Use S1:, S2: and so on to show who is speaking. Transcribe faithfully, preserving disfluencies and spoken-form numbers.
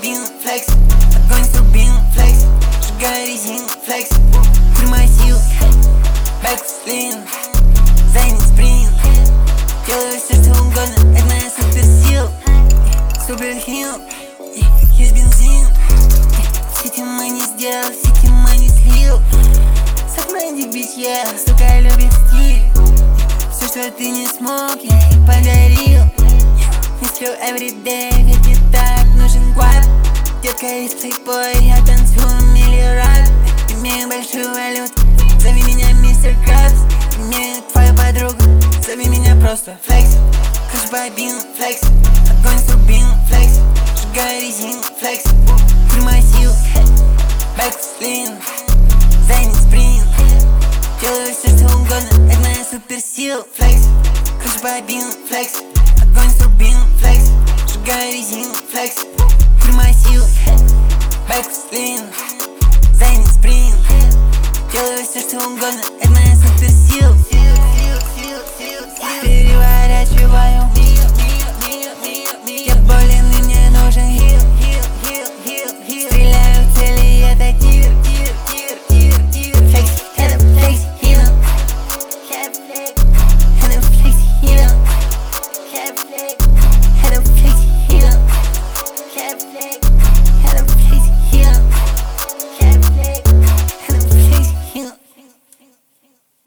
S1: бобин, флекс, огонь с турбин, флекс, сжигаю резину, флекс, прямая сила, бэкслин, займи спринт, делаю все, что угодно, это моя суперсила, суперхил, есть бензин, все эти мы не сделал, все эти мы не слил, сакмендик, бич, я, сука, любит стиль, все, что ты не смог, я ей подарил. Не сплю everyday, ведь мне так нужен гвап. Детка из плейбой, я танцую миллиард. Имею большую валюту, зови меня мистер Крабс. Имею твою подругу, зови меня просто флекс. Краш бобин, флекс, огонь с турбин, флекс, сжигаю резину, флекс, прямая сила, бэкслин, займи спринт, делаю все, что угодно, это моя суперсила, флекс, краш бобин, флекс, огонь с турбин, флекс, сжигаю резину, флекс, прямая сила, бэкслин, займи спринт, делаю все, что угодно, это моя